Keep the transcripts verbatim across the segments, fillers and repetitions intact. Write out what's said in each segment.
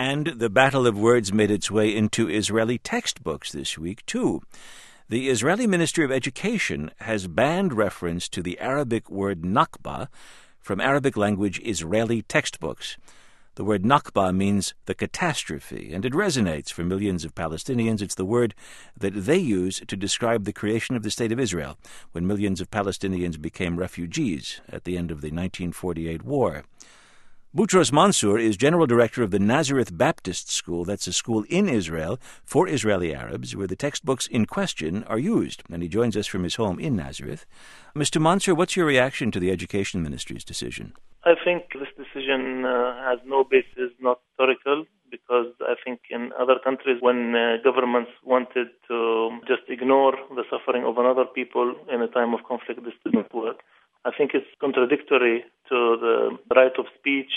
And the battle of words made its way into Israeli textbooks this week, too. The Israeli Ministry of Education has banned reference to the Arabic word Nakba from Arabic language Israeli textbooks. The word Nakba means the catastrophe, and it resonates for millions of Palestinians. It's the word that they use to describe the creation of the State of Israel, when millions of Palestinians became refugees at the end of the nineteen forty-eight war. Boutros Mansour is General Director of the Nazareth Baptist School. That's a school in Israel for Israeli Arabs where the textbooks in question are used. And he joins us from his home in Nazareth. Mister Mansour, what's your reaction to the Education Ministry's decision? I think this decision uh, has no basis, not historical, because I think in other countries when uh, governments wanted to just ignore the suffering of another people in a time of conflict, this did not work. I think it's contradictory to the right of speech,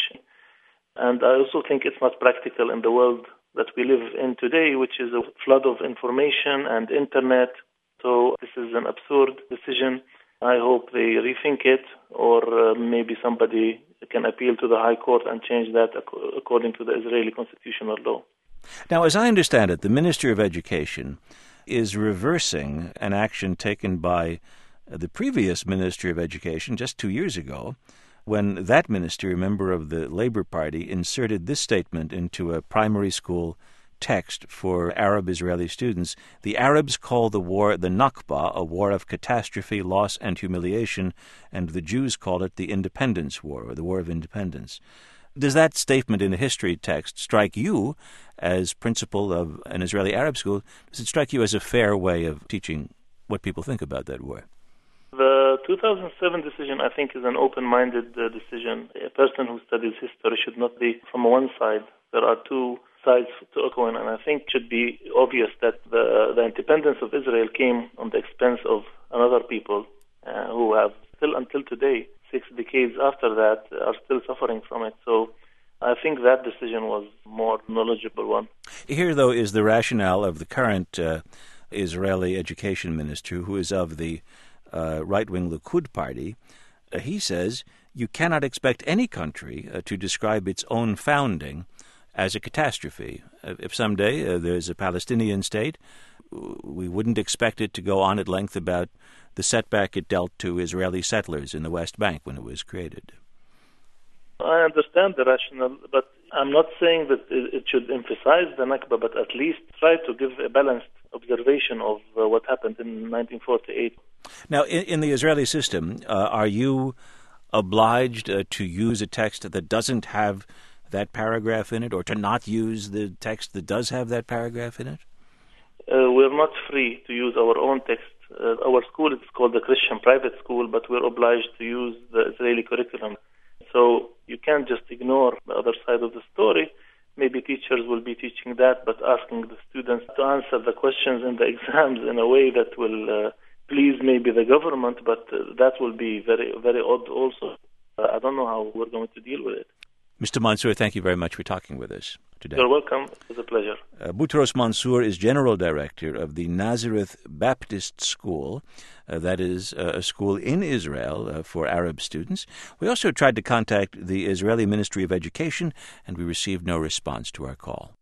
and I also think it's not practical in the world that we live in today, which is a flood of information and internet. So this is an absurd decision. I hope they rethink it, or uh, maybe somebody can appeal to the High Court and change that ac- according to the Israeli constitutional law. Now, as I understand it, the Ministry of Education is reversing an action taken by the previous Ministry of Education just two years ago, when that ministry, a member of the Labour Party, inserted this statement into a primary school text for Arab Israeli students. The Arabs call the war the Nakba, a war of catastrophe, loss, and humiliation, and the Jews call it the Independence War, or the War of Independence. Does that statement in a history text strike you, as principal of an Israeli Arab school, does it strike you as a fair way of teaching what people think about that war? The two thousand seven decision, I think, is an open-minded uh, decision. A person who studies history should not be from one side. There are two sides to a coin, and I think it should be obvious that the, the independence of Israel came on the expense of another people uh, who have still until today, six decades after that, are still suffering from it. So I think that decision was more knowledgeable one. Here, though, is the rationale of the current uh, Israeli education minister, who is of the uh, right-wing Likud party. Uh, he says you cannot expect any country uh, to describe its own founding as a catastrophe. Uh, if someday uh, there's a Palestinian state, we wouldn't expect it to go on at length about the setback it dealt to Israeli settlers in the West Bank when it was created. I understand the rationale, but I'm not saying that it should emphasize the Nakba, but at least try to give a balanced observation of uh, what happened in nineteen forty-eight. Now, in, in the Israeli system, uh, are you obliged uh, to use a text that doesn't have that paragraph in it, or to not use the text that does have that paragraph in it? Uh, we're not free to use our own text. Uh, our school is called the Christian Private School, but we're obliged to use the Israeli curriculum. So you can't just ignore the other side of the story. Maybe teachers will be teaching that, but asking the students to answer the questions in the exams in a way that will uh, please maybe the government, but uh, that will be very, very odd also. Uh, I don't know how we're going to deal with it. Mister Mansour, thank you very much for talking with us today. You're welcome. It was a pleasure. Uh, Boutros Mansour is General Director of the Nazareth Baptist School. Uh, that is uh, a school in Israel uh, for Arab students. We also tried to contact the Israeli Ministry of Education, and we received no response to our call.